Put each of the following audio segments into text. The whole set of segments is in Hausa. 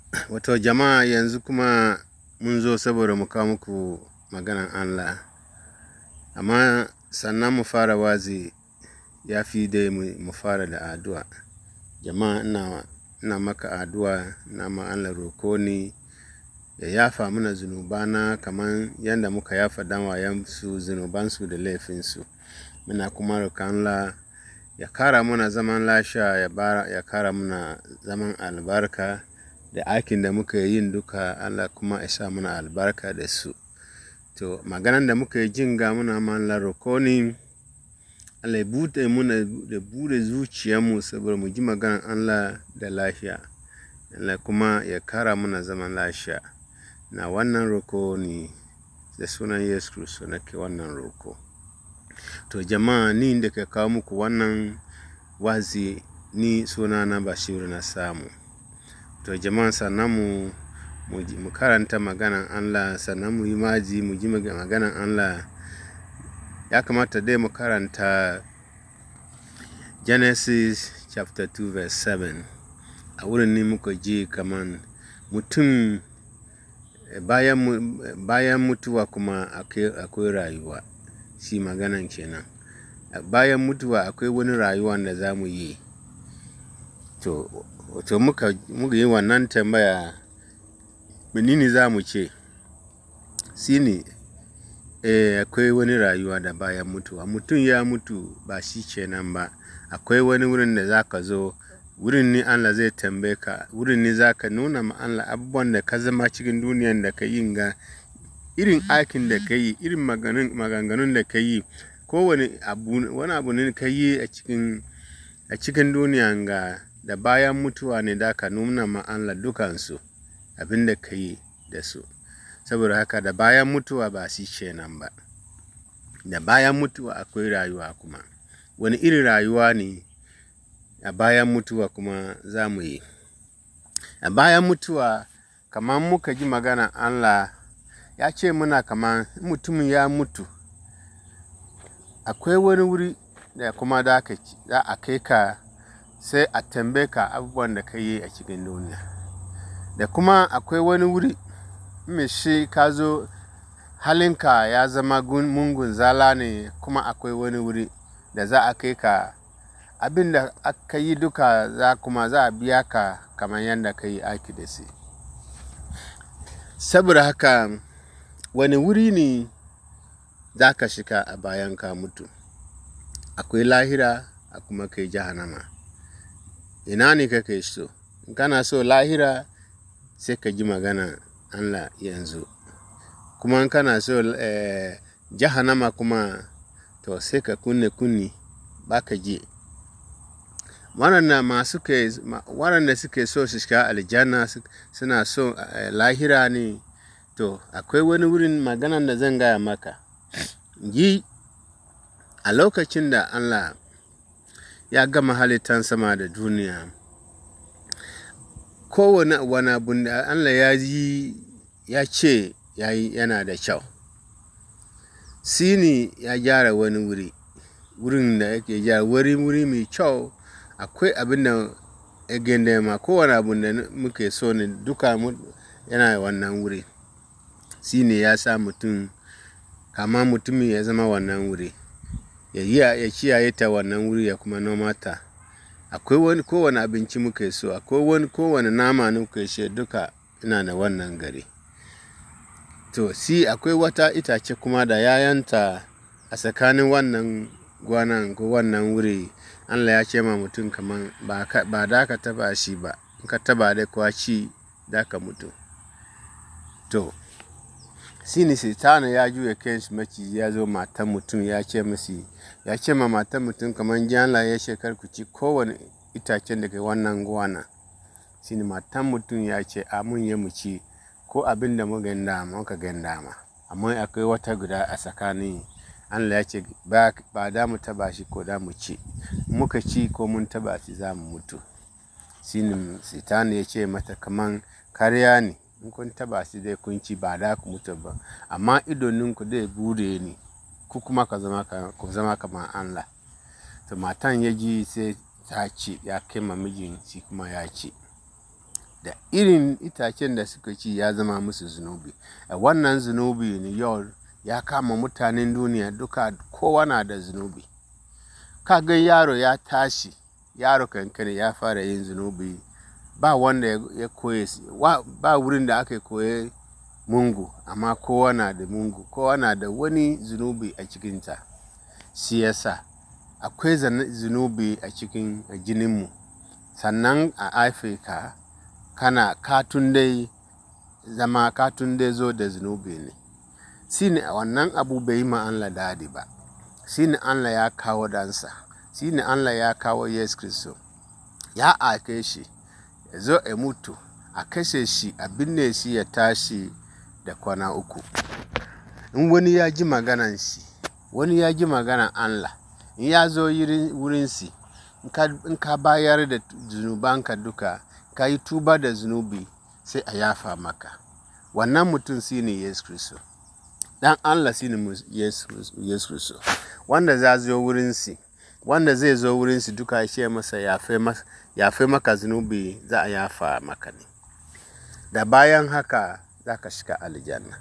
Wato jama'a yanzu kuma mun zo saboda mu kawo muku maganan Allah. Amma sannan mu fara wazi ya fi dai mu fara da addu'a. Jama'a ina maka addu'a, ina ma Allah roko ne ya yafa mana zunubana kamar yadda muka yafa danwayensu zunubansu da laifinsu. Muna kuma roƙon Allah ya kara mana zaman lafiya, ya kara mana zaman albarka da aikin da muka yi duka. Allah kuma ya sa mana albarka da su. To maganan da muka yi jinga muna ma Allah roko ne Allah ya buɗe muna da buɗe zuciyarmu saboda mu ji maganan Allah da lafiya. Allah kuma ya kara mana zaman lafiya. Na wannan roko ne da sunan Yesu Kiristi nake wannan roko. To jama'a ni da ke kawo muku wannan wazi ni sunana Bashiru na samu. To jama'a sannan mu karanta maganan Allah, sannan mu yi maji mu ji maganan Allah. Ya kamata dai mu karanta Genesis chapter 2 verse 7. A wurin ne muka ji kaman mutum bayan mutuwa kuma akwai rayuwa. Shi maganan kenan. Bayan mutuwa akwai wani rayuwa da za mu yi. To muka yi wannan tambaya, menene za mu ce? Shi ne, akwai wani rayuwa da bayan mutuwa. Mutum ya mutu ba shi kenan ba. Akwai wani wurin da za ka zo, wurin ne Allah zai tambaye ka, wurin ne za ka nuna ma Allah abubuwan da ka zama cikin duniyan da ka yi ga irin aikin da ka yi, irin maganganun da ka yi, wani abu ne ka yi a cikin duniyan ga da bayan mutuwa ne da ka nuna ma Allah dukansu abin da ka yi da su. Saboda haka da bayan mutuwa ba shi kenan ba. Da bayan mutuwa akwai rayuwa kuma. Wani irin rayuwa ne a bayan mutuwa kuma za mu yi? A bayan mutuwa kamar muka ji maganan Allah ya ce muna kamar mutumin ya mutu, akwai wani wuri da kuma za a kai ka sai a tambaye ka abubuwan da ka yi a cikin duniya. Da kuma akwai wani wuri mai shi ka zo halinka ya zama mungun zala ne, kuma akwai wani wuri da za a kai ka abin da aka yi duka za a biya ka kamar yadda ka yi aiki da shi. Saboda haka wani wuri ne za ka shiga a bayan ka mutu? Akwai lahira a kuma akwai jahannama. Ina ne kake so? In kana so lahira sai ka ji maganan Allah yanzu. Kuma in kana so jahannama kuma to sai ka kunne ba ka ji. Waɗanda suke so su shiga aljanna suna so lahira ne, to akwai wani wurin maganan da zan gaya maka. A lokacin da Allah ya gama halittar sama da duniya, kowane wani abu da Allah ya yi ya ce yana da kyau. Shi ne ya gyara wani wuri, wurin da yake gyara wuri mai kyau. Akwai abin da ya gindaya, kowane abu da muke so ne duka yana wannan wuri. Shi ne ya sa mutum, kama mutumin ya zama wannan wuri, ya kiyaye ta wannan wuri ya kuma noma ta. Akwai kowane abinci muke so, kowane nama muke so duka yana da wannan gari. To akwai wata itace kuma da yayanta a tsakanin wannan gonan ko wannan wuri. Allah ya ce ma mutum kamar ba da ka taba shi ba, in ka taba da kuwa ci da ka mutu. To shi ne Satan ya juya kanshi maciji ya zo matan mutum ya ce ma matan mutum kamar Allah ya ce kar ku ci kowane itacen daga wannan gona. Shi ne matan mutum ya ce mun yi mu ci ko abin da muka ganda ma. Amma akwai wata guda a tsakani. Allah ya ce ba da mu taba shi ko da mu ci. Muka ci ko mun taba shi za mu mutu. Shi ne Satan ya ce mata kamar karya ne, in kun taba shi dai kun ci ba da ku mutu ba, amma idoninku zai bude ne ku kuma ku zama kamar Allah. To matan ya ji sai ta ci, ya kai ma mijin shi kuma ya ci. da irin itacen da suka ci ya zama musu zunubi. Wannan zunubi ne yau ya kama mutanen duniya duka, kowa na da zunubi. Ka ga yaro ya tashi, yaro kankane ya fara yin zunubi, ba wanda ya koye, ba wurin da aka koye mungu, amma kowa na da mungu, kowa na da wani zunubi a cikinta. Shi yasa akwai zunubi a cikin jininmu, sannan a Afirka katun dai zo da zunubi ne. Shi ne wannan abu bai yi ma Allah dadi ba. Shi ne Allah ya kawo dansa, shi ne Allah ya kawo Yesu Kristo, ya ake shi ya zo ya mutu, a kashe shi, a binne shi, ya tashi da kwana 3. In wani ya ji maganan shi, wani ya ji maganan Allah, in ya zo wurin shi, in ka bayar da zunubanka duka, ka yi tuba da zunubi, sai a yafa maka. Wannan mutum shi ne Yesu Kristo. Dan Allah shi ne Yesu Kristo. Wanda zai zo wurin shi duka ya ce masa yafe maka zunubi, za a yafa maka ne. Da bayan haka za ka shiga aljanna.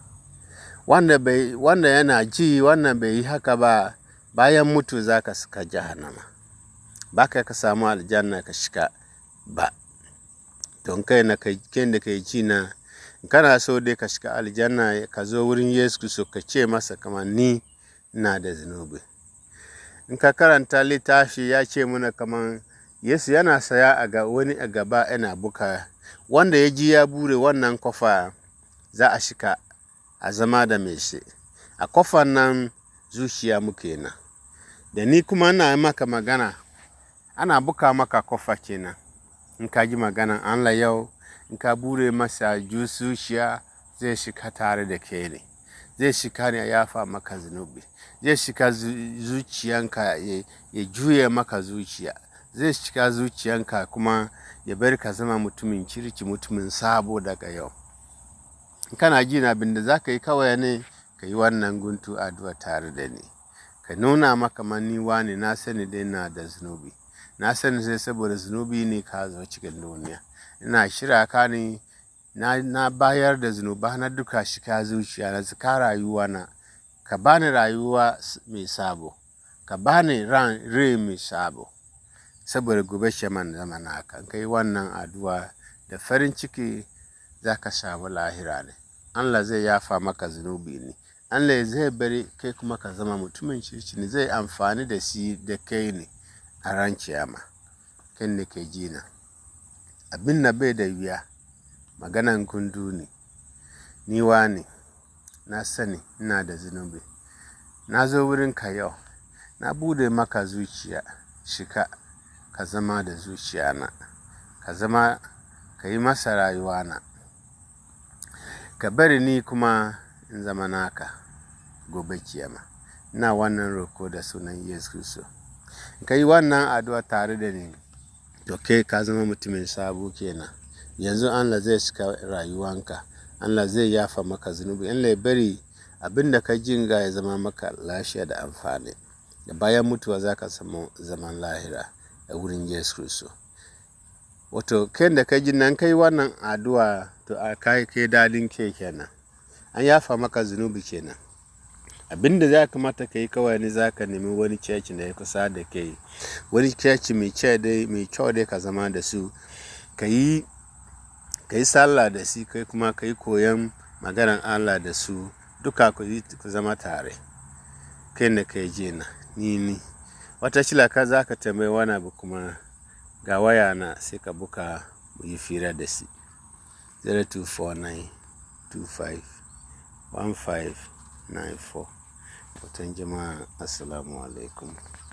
Wanda yana ji wannan bai yi haka ba, bayan mutu za ka shiga jahannama. Ba ka samu aljanna ka shiga ba. Don kai da kai ji na, kana so dai ka shiga aljanna, ka zo wurin Yesu Kristo ka ce masa kamar ni ina da zunubi. In ka karanta littafi ya ce mana kamar Yesu yana saya wani a gaba yana buka. Wanda ya ji ya bure wannan kofa, za a shiga a zama da mai shi. A kofar nan zuciya muke nan. Da ni kuma ina maka magana, ana buka maka kofa kenan. In ka ji maganan Allah yau, in ka bure masa zuciya, zai shiga tare da kai ne. Zai shiga ne ya yafa maka zunubi. Zai shiga zuciyanka ya juye maka zuciya. Zai shiga zuciyanka kuma ya bari ka zama mutumin kirki, mutumin sabo daga yau. Kana ji na abin da za ka yi kawai ne, ka yi wannan guntu addu'a tare da ni. Ka nuna maka ni wane, na sani dai na da zunubi. Na sani sai saboda zunubi ne ka zo cikin duniya. Ina shirya ka ne, na bayar da zunuba na duka shiga zuciya na, zika rayuwa na. Ka bani rayuwa mai sabo, ka bani rai mai sabo, saboda gobe shaman zama naka. Kai wannan addu'a da farin ciki, za ka samu lahira ne. Allah zai yafa maka zunubi ne. Allah zai bari kai kuma ka zama mutumin kirki ne, zai amfani da shi da kai ne a ran kiyama. Kan da ke ji na, abin da bai da wuya, maganan gundu ne. Ni wane, na sani ina da zunubi. Na zo wurinka yau, na bude maka zuciya, shiga ka zama da zuciya na, ka yi masa rayuwa na. Ka bari ni kuma in zama naka gobe kiyama. Ina wannan roko da sunan Yesu Kristo. Ka yi wannan addu'a tare da ni, to kai ka zama mutumin sabo kenan. Yanzu Allah zai shiga rayuwanka. Allah zai yafa maka zunubi. Allah ya bari abin da ka jinga ya zama maka lafiya da amfani. Da bayan mutuwa za ka samu zaman lahira a wurin Yesu Kristo. Wato, kai da ka ji nan kai wannan addu'a, to a kai dadin ke kenan. An yafa maka zunubi kenan. Abin da za kamata ka yi kawai ne, za ka nemi wani ceci da ya kusa da kai. Wani ceci mai kyau dai ka zama da su. Ka yi sallah da su, kai kuma ka yi koyon maganar Allah da su. Duka ku zama tare. Kai da ka je na, ni. Wata shila ka za ka tambayi wani abu kuma ga waya na, sai ka buka mu yi fira da shi. 0249251594. Watan jama'a, assalamu alaikum.